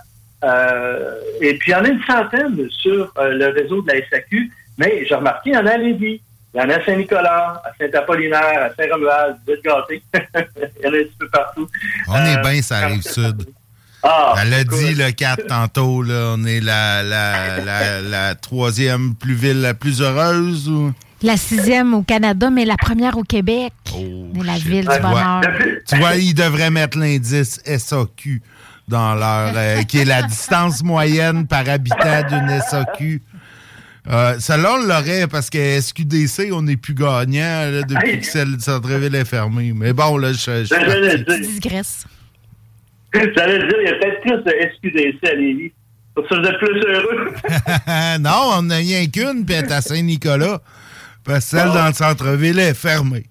Et puis, il y en a une centaine sur le réseau de la SAQ, mais j'ai remarqué, il y en a à Lévis, il y en a à Saint-Nicolas, à Saint-Apollinaire, à Saint-Romuald, vous êtes gâtés. Il y en a un petit peu partout. On est bien, ça arrive sud. Elle l'a dit, le 4 tantôt, là, on est la troisième ville la plus heureuse, ou... La 6e au Canada, mais la première au Québec. On est la ville du bonheur. Tu vois, ils devraient mettre l'indice SAQ dans leur... qui est la distance moyenne par habitant d'une SAQ. Celle-là, on l'aurait parce que SQDC, on n'est plus gagnant là, depuis que celle de Centre-Ville est fermée. Mais bon, là, je digresse. J'allais dire, il y a peut-être plus de SQDC à Lévis. Pour ça, vous êtes plus heureux. Non, on n'a rien qu'une, puis elle est à Saint-Nicolas. Parce que celle dans le centre-ville est fermée.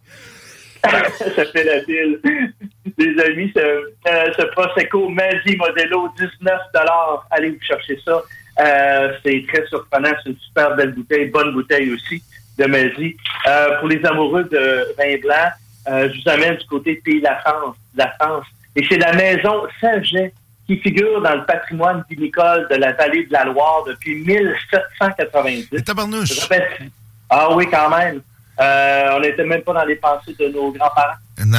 Ça fait la ville. Les amis, ce Prosecco Masi Modelo, $19. Allez vous chercher ça. C'est très surprenant. C'est une super belle bouteille. Bonne bouteille aussi de Masi. Pour les amoureux de vin blanc, je vous amène du côté Pays de la France. Et c'est la maison Saget qui figure dans le patrimoine vinicole de la vallée de la Loire depuis 1790. Et tabarnouche! Ah oui, quand même. On n'était même pas dans les pensées de nos grands-parents.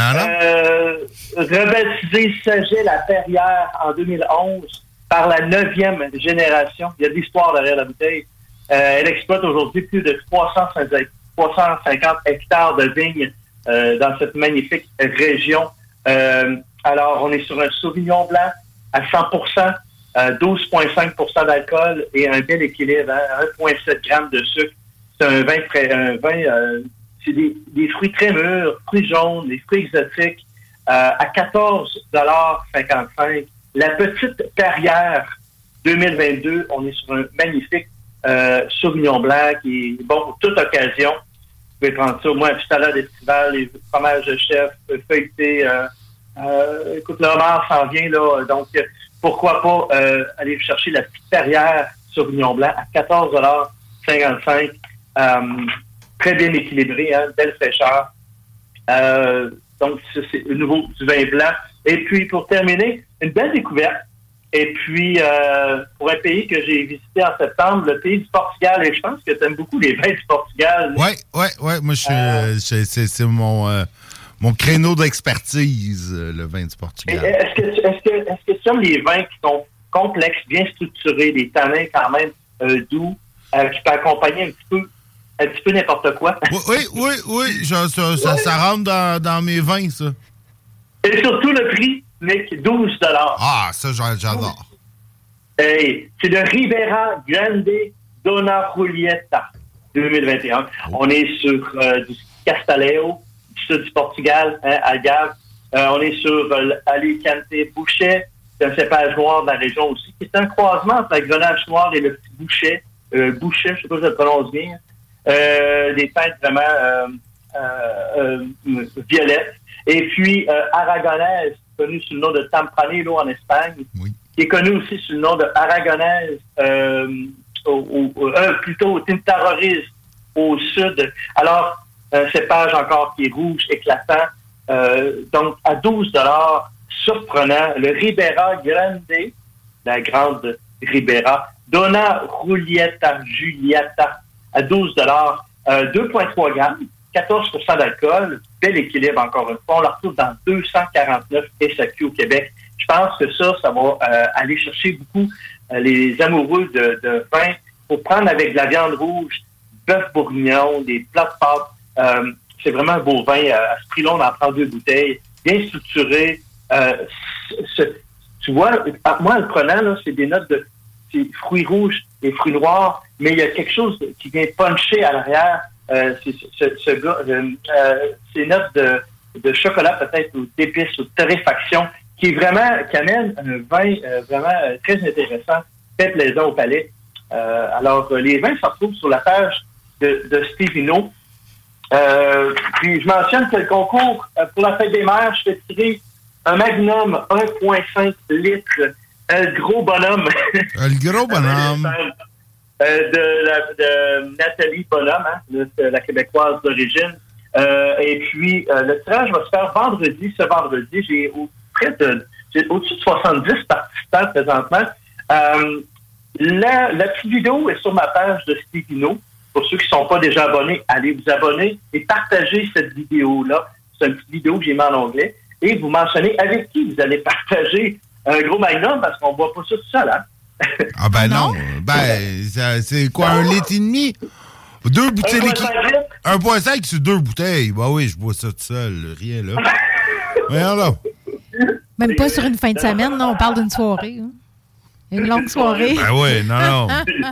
Non. Rebaptisé Saget la Perrière en 2011 par la 9e génération. Il y a de l'histoire derrière la bouteille. Elle exploite aujourd'hui plus de 350 hectares de vignes dans cette magnifique région. Alors, on est sur un Sauvignon blanc à 100%, 12,5% d'alcool et un bel équilibre, 1,7 grammes de sucre. C'est un vin, c'est des fruits très mûrs, fruits jaunes, des fruits exotiques, à $14,55. La petite Perrière 2022, on est sur un magnifique Sauvignon blanc qui est bon pour toute occasion. Vous pouvez prendre ça, moi, tout à l'heure d'estival, les fromages de chef, feuilletés. Écoute, le homard s'en vient, là, donc pourquoi pas aller chercher la petite Perrière Sauvignon blanc à $14,55. Très bien équilibré, hein, belle fraîcheur. Donc, c'est au niveau du vin blanc. Et puis, pour terminer, une belle découverte. Et puis, pour un pays que j'ai visité en septembre, le pays du Portugal, et je pense que tu aimes beaucoup les vins du Portugal. Oui. Moi, c'est mon créneau d'expertise, le vin du Portugal. Est-ce que tu aimes les vins qui sont complexes, bien structurés, des tanins quand même doux, qui peuvent accompagner un petit peu n'importe quoi? Oui. Ça rentre dans mes vins, ça. Et surtout le prix, Nick, $12. Ah, ça, j'adore. Hey, c'est le Ribera Grande Dona Julieta 2021. On est sur du Castelao, du sud du Portugal, Algarve. On est sur Alicante Bouchet. C'est un cépage noir de la région aussi, qui est un croisement entre la Grenache noire et le petit Bouchet. Bouchet, je ne sais pas si je le prononce bien. Des teintes vraiment violettes. Et puis, Aragonaise, connu sous le nom de Tempranillo en Espagne, qui est connu aussi sous le nom de Aragonaise, plutôt Tintaroriz au sud. Alors, un cépage encore qui est rouge, éclatant. Donc, à $12, surprenant, le Ribera Grande, la grande Ribera, Dona Julieta, à $12, 2,3 grammes, 14% d'alcool, bel équilibre encore une fois. On la retrouve dans 249 SAQ au Québec. Je pense que ça va aller chercher beaucoup les amoureux de vin pour prendre avec de la viande rouge, bœuf bourguignon, des plats de pâtes. C'est vraiment un beau vin. À ce prix-là, on en prend 2 bouteilles, bien structuré. Tu vois, moi, en le prenant, là, c'est des notes de fruits rouges et fruits noirs, mais il y a quelque chose qui vient puncher à l'arrière ce gars, ces notes de chocolat peut-être ou d'épices ou de torréfaction qui amène un vin vraiment très intéressant, très plaisant au palais. Alors, les vins se retrouvent sur la page de Steve Hinault. Puis je mentionne que le concours pour la fête des mères, je fais tirer un Magnum 1,5 litres, le gros bonhomme. Le gros bonhomme. de Nathalie Bonhomme, la Québécoise d'origine. Et puis, le tirage va se faire ce vendredi. J'ai au-dessus de 70 participants présentement. La petite vidéo est sur ma page de Steve Hinault. Pour ceux qui ne sont pas déjà abonnés, allez vous abonner et partagez cette vidéo-là. C'est une petite vidéo que j'ai mis en anglais. Et vous mentionnez avec qui vous allez partager un gros Magnum, parce qu'on ne boit pas ça tout seul, hein? Ah ben non. C'est quoi, 1,5 litre? 2 bouteilles liquides. 1,5 sur 2 bouteilles. Ben oui, je bois ça tout seul. Rien là. Voyons là. Même pas sur une fin de semaine, non, on parle d'une soirée. Hein? Une longue soirée. Ben oui, non.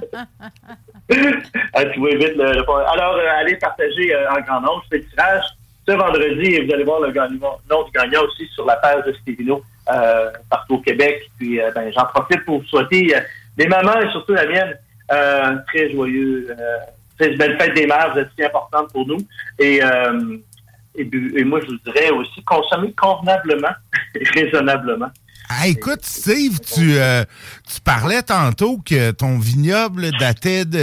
Tu vois vite Alors, allez partager en grand nombre. Je fais le tirage ce vendredi et vous allez voir le nom du gagnant aussi sur la page de Steve Hinault partout au Québec. Puis, j'en profite pour vous souhaiter les mamans et surtout la mienne très joyeux, très belle fête des mères. Vous êtes si importante pour nous. Et moi, je vous dirais aussi consommer convenablement et raisonnablement. Ah, écoute, Steve, tu parlais tantôt que ton vignoble datait de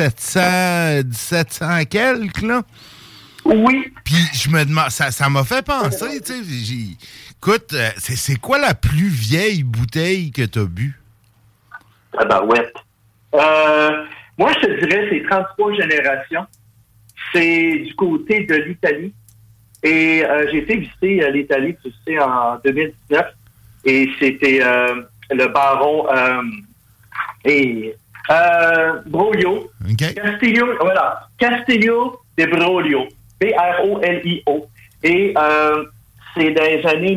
1700 quelques, là? Oui. Puis je me demande, ça m'a fait penser, tu sais, écoute, c'est quoi la plus vieille bouteille que tu as bu? Ah ben ouais. Moi, je te dirais, c'est 33 générations. C'est du côté de l'Italie. Et j'ai été visiter l'Italie, tu sais, en 2019. Et c'était le baron Broglio. Okay. Castiglio de Broglio. B-R-O-L-I-O. Et c'est dans les années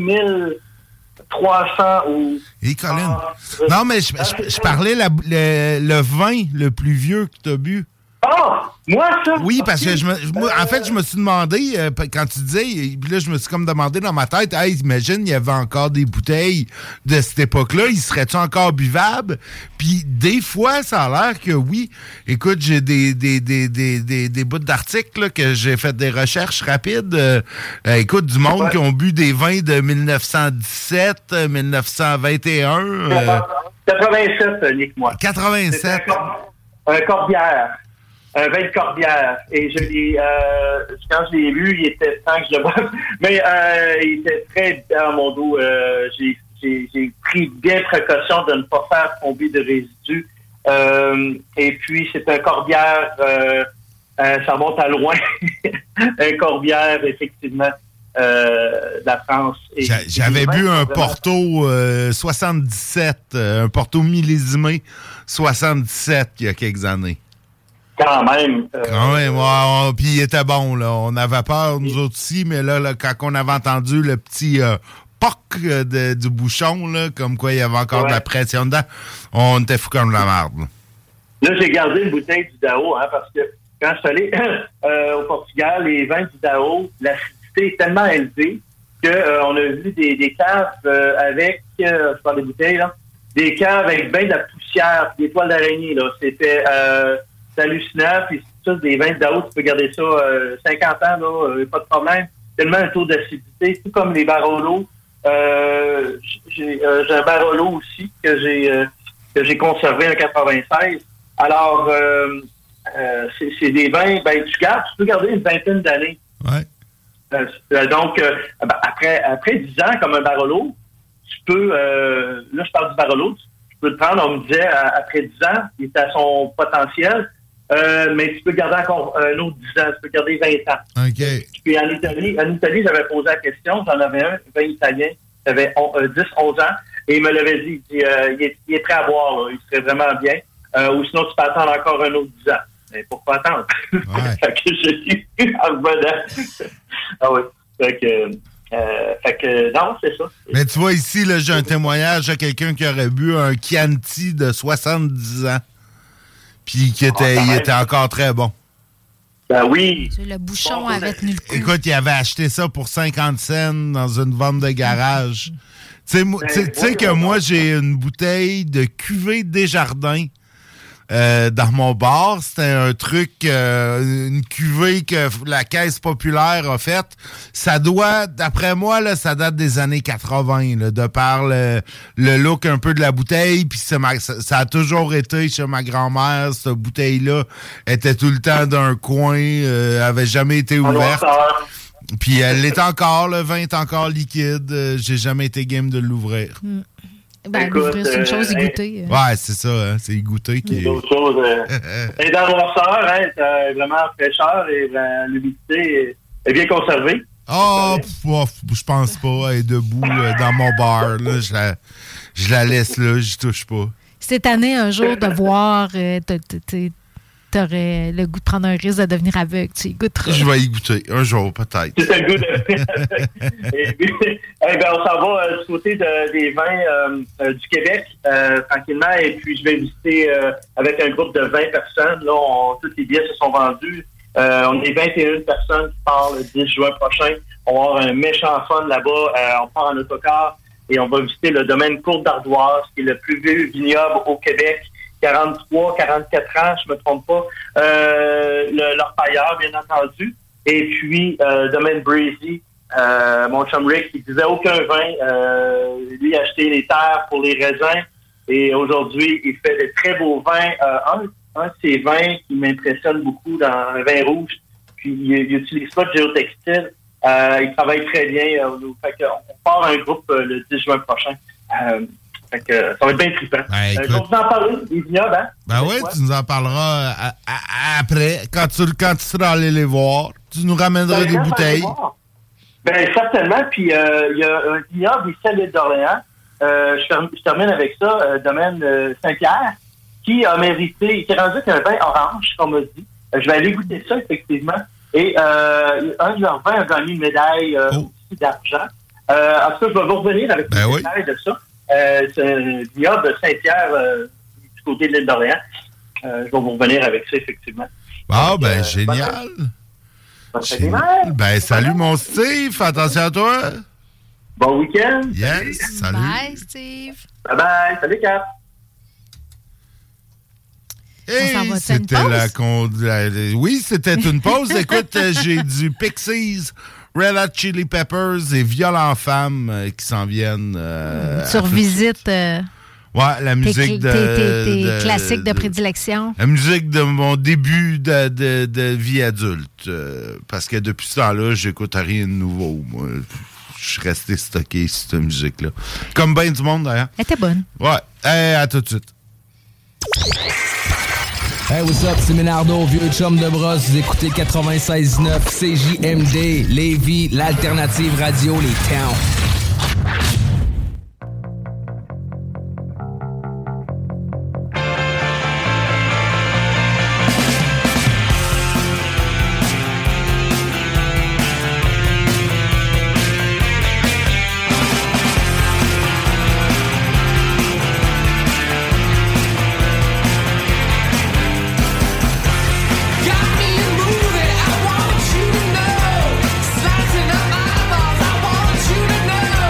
1300 ou... Et Colin. Non, mais je parlais le vin le plus vieux que tu as bu. Ah! Moi, ça? Oui, parce que je me suis demandé, quand tu disais, puis là, je me suis comme demandé dans ma tête, hey, imagine, il y avait encore des bouteilles de cette époque-là, ils seraient-tu encore buvables? Puis des fois, ça a l'air que oui. Écoute, j'ai des bouts d'articles là, que j'ai fait des recherches rapides. Écoute, du monde qui ont bu des vins de 1917, 1921. 87, Nick, moi. 87. Un corbière. Un vin de corbière. Et quand je l'ai vu, il était temps que je le boive. Mais il était très dans mon dos. J'ai pris bien précaution de ne pas faire tomber de résidus. Et puis, c'est un corbière, ça monte à loin. Un corbière, effectivement, de la France. J'avais bu un Porto 77, un Porto millésimé 77 il y a quelques années. Quand même. Puis il était bon, là. On avait peur, nous autres aussi, mais là quand on avait entendu le petit poc du bouchon, là, comme quoi il y avait encore de la pression dedans, on était fou comme de la merde. Là, j'ai gardé une bouteille du Dao, parce que quand je suis allé au Portugal, les vins du Dao, l'acidité est tellement élevée qu'on a vu des caves avec, je parle des bouteilles, là, des caves avec bien de la poussière, des toiles d'araignée, là. C'était... c'est hallucinant, puis ça, des vins de Dao, tu peux garder ça 50 ans, là, pas de problème. Tellement un taux d'acidité, tout comme les Barolo. J'ai un Barolo aussi que j'ai conservé en 96. Alors, c'est des vins, tu peux garder une vingtaine d'années. Ouais. Donc, après 10 ans, comme un Barolo, tu peux, là, je parle du Barolo, tu peux le prendre, on me disait, après 10 ans, il est à son potentiel. Mais tu peux garder encore un autre 10 ans, tu peux garder 20 ans. OK. Puis en Italie, j'avais posé la question, j'en avais un 20 italien, qui avait 10-11 ans, et il me l'avait dit, il est prêt à boire, là, il serait vraiment bien. Ou sinon, tu peux attendre encore un autre 10 ans. Mais pourquoi attendre? Ouais. Fait que je suis en venant. Ah oui. Fait que non, c'est ça. Mais tu vois, ici, là, j'ai un témoignage de quelqu'un qui aurait bu un Chianti de 70 ans. Puis il était encore très bon. Ben oui. Le bouchon avait tenu le coup. Écoute, il avait acheté ça pour 50 cents dans une vente de garage. Tu sais que moi, j'ai une bouteille de cuvée Desjardins dans mon bar. C'était un truc, une cuvée que la Caisse populaire a faite. Ça doit, d'après moi, là, ça date des années 80, là, de par le look un peu de la bouteille. Puis ça a toujours été chez ma grand-mère. Cette bouteille-là était tout le temps d'un coin, avait jamais été ouverte. Puis elle l'est encore, le vin est encore liquide. J'ai jamais été game de l'ouvrir. Ben, l'ouvrir, c'est une chose, y goûter. Ouais, c'est ça, hein, c'est y goûter qui est... Autre chose. Et dans le noirceur, hein, vraiment fraîcheur et l'humidité est bien conservée. Oh, je pense pas. Elle est debout dans mon bar. Là, je la laisse là, j'y touche pas. Cette année, un jour, de voir... T'aurais le goût de prendre un risque de devenir aveugle. Tu y goûteras. Je vais y goûter un jour, peut-être. C'est le goût de... Et puis, on s'en va du côté des vins du Québec, tranquillement. Et puis, je vais visiter avec un groupe de 20 personnes. Là, tous les billets se sont vendus. On est 21 personnes qui partent le 10 juin prochain. On va avoir un méchant fun là-bas. On part en autocar et on va visiter le domaine Côte d'Ardoise, qui est le plus vieux vignoble au Québec. 43, 44 ans, je me trompe pas, leur pailleur, bien entendu. Et puis, domaine Breezy, mon chum Rick, il disait aucun vin. Lui, a acheté les terres pour les raisins. Et aujourd'hui, il fait de très beaux vins. Un de ces vins qui m'impressionne beaucoup dans le vin rouge, puis il n'utilise pas de géotextile. Il travaille très bien. Fait qu'on part un groupe le 10 juin prochain. Fait que ça va être bien trippant. Je vais vous en parler, des vignobles, hein? Ben oui, tu nous en parleras après, quand tu seras allé les voir. Tu nous ramèneras des bouteilles. Ben certainement. Puis il y a un vignoble ici à l'île d'Orléans. Je termine avec ça, domaine Saint-Pierre, qui a mérité, qui est rendu avec un vin orange, comme on m'a dit. Je vais aller goûter ça, effectivement. Et un de leurs vins a gagné une médaille aussi d'argent. En tout cas, je vais vous revenir avec une détail de ça. C'est un vignoble de Saint-Pierre du côté de l'île d'Orléans. Je vais vous revenir avec ça, effectivement. Ah, ben, génial. Ben, salut, mon Steve. Attention à toi. Bon week-end. Yes, salut. Bye, Steve. Bye-bye. Salut, Cap. Et c'était oui, c'était une pause. Écoute, j'ai du Pixies, Red Hot Chili Peppers et Violent Femmes qui s'en viennent. Tu revisites la musique tes classiques de prédilection. La musique de mon début de vie adulte. Parce que depuis ce temps-là, j'écoute rien de nouveau. Moi, je suis resté stocké sur cette musique-là. Comme bien du monde, d'ailleurs. Elle était bonne. Ouais. À tout de suite. Hey, what's up, c'est Ménardo, vieux chum de brosse. Vous écoutez 96.9 CJMD, Lévis, l'alternative radio, les towns. Know, slicing up my balls, I want you to know.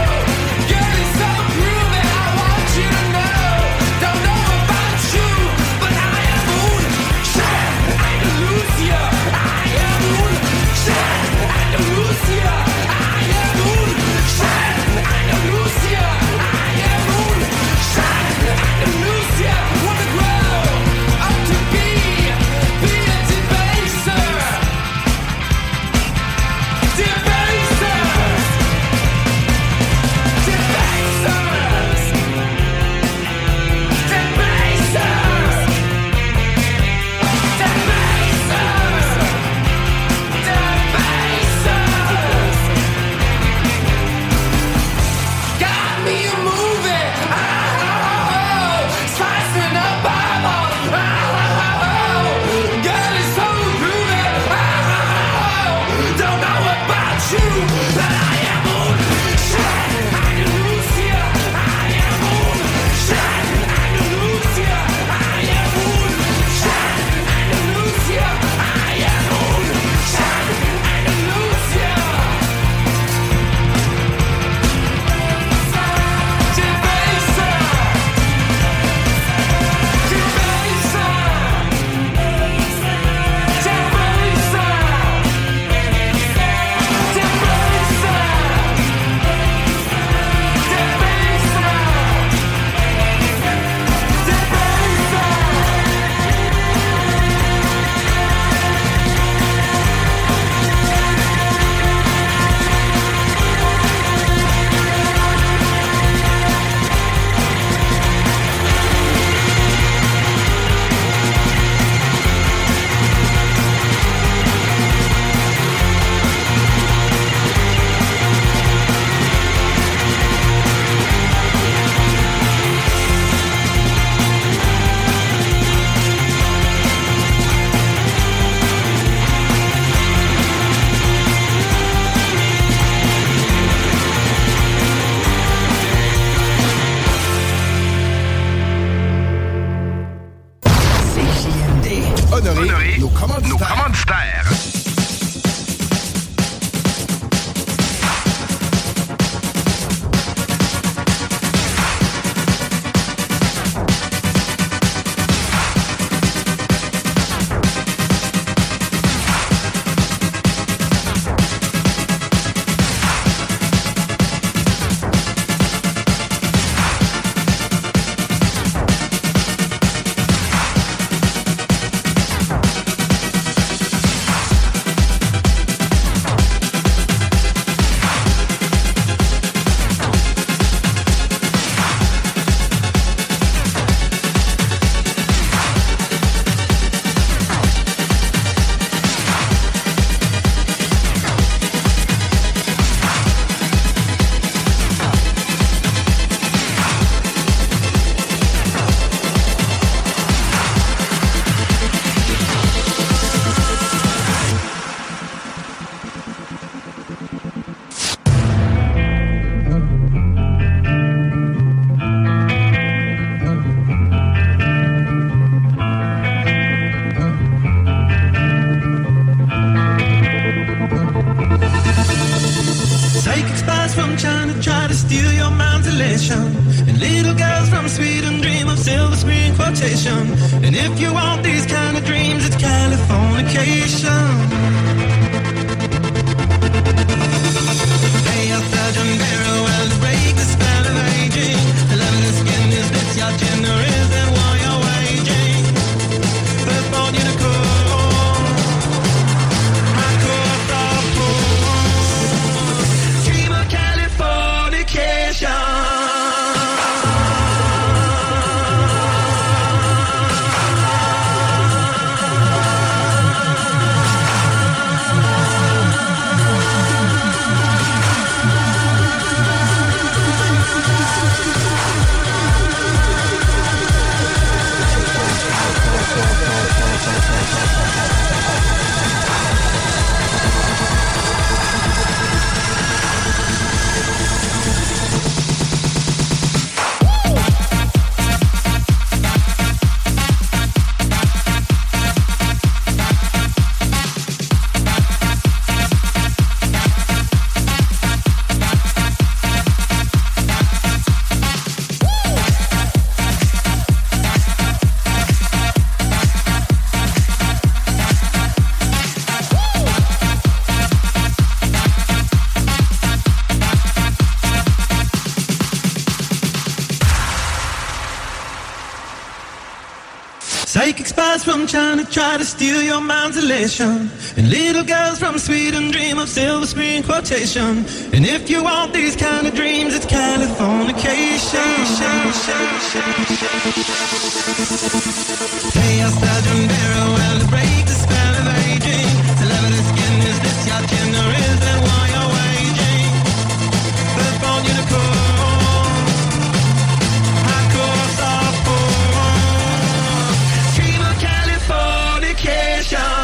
honorer nos commanditaires. And if you want these kind of dreams, it's Californication. They are Sergeant Barrow and break the spell of aging. The love of the skin is this, your gender is that war you're waging. Firstborn unicorn, hardcore softcore. Dream of Californication. Psychic spies from China try to steal your mind's elation. And little girls from Sweden dream of silver screen quotation. And if you want these kind of dreams, it's Californication. They are Sergeant Barrow and break the spell of aging. The love of the skin is this, your gender is that war you're waging. Firstborn unicorn, hardcore softcore. Dream of Californication.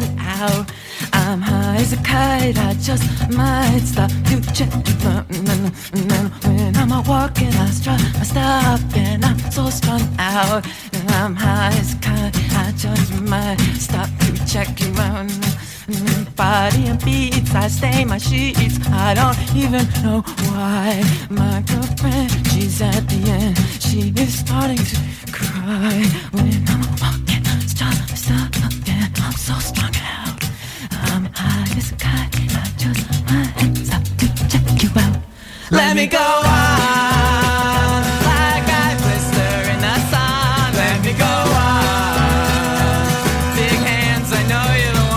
strung out. I'm high as a kite, I just might stop to check you out. When I'm out walking, I stop, and I'm so strung out. And I'm high as a kite, I just might stop to check you out. Body and beats, I stain my sheets. I don't even know why. My girlfriend, she's at the end. She is starting to cry. When I'm walking, stop, and I'm so strung out. I'm high as a kite, I just my hands up to check you out. Let me go on, like I blister in the sun. Let me go on, big hands, I know you're the one.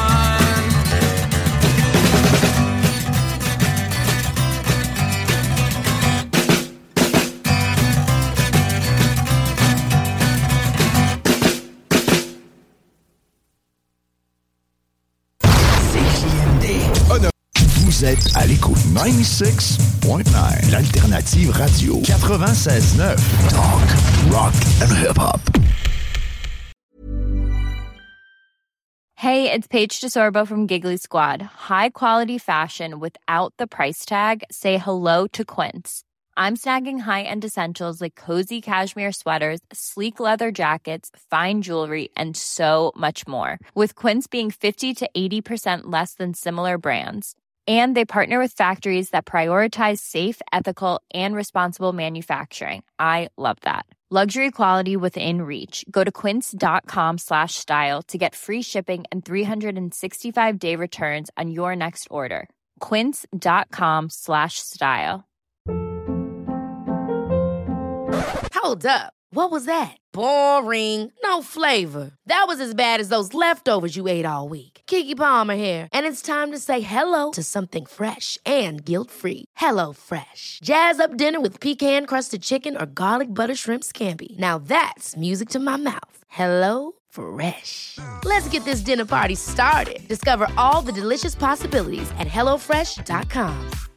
Vous êtes à l'écoute 96.9, l'alternative radio 96.9, talk, rock and hip-hop. Hey, it's Paige DeSorbo from Giggly Squad. High quality fashion without the price tag. Say hello to Quince. I'm snagging high-end essentials like cozy cashmere sweaters, sleek leather jackets, fine jewelry, and so much more. With Quince being 50 to 80% less than similar brands. And they partner with factories that prioritize safe, ethical, and responsible manufacturing. I love that. Luxury quality within reach. Go to quince.com/style to get free shipping and 365-day returns on your next order. Quince.com/style. Hold up. What was that? Boring. No flavor. That was as bad as those leftovers you ate all week. Keke Palmer here. And it's time to say hello to something fresh and guilt-free. Hello Fresh. Jazz up dinner with pecan-crusted chicken or garlic butter shrimp scampi. Now that's music to my mouth. Hello Fresh. Let's get this dinner party started. Discover all the delicious possibilities at HelloFresh.com.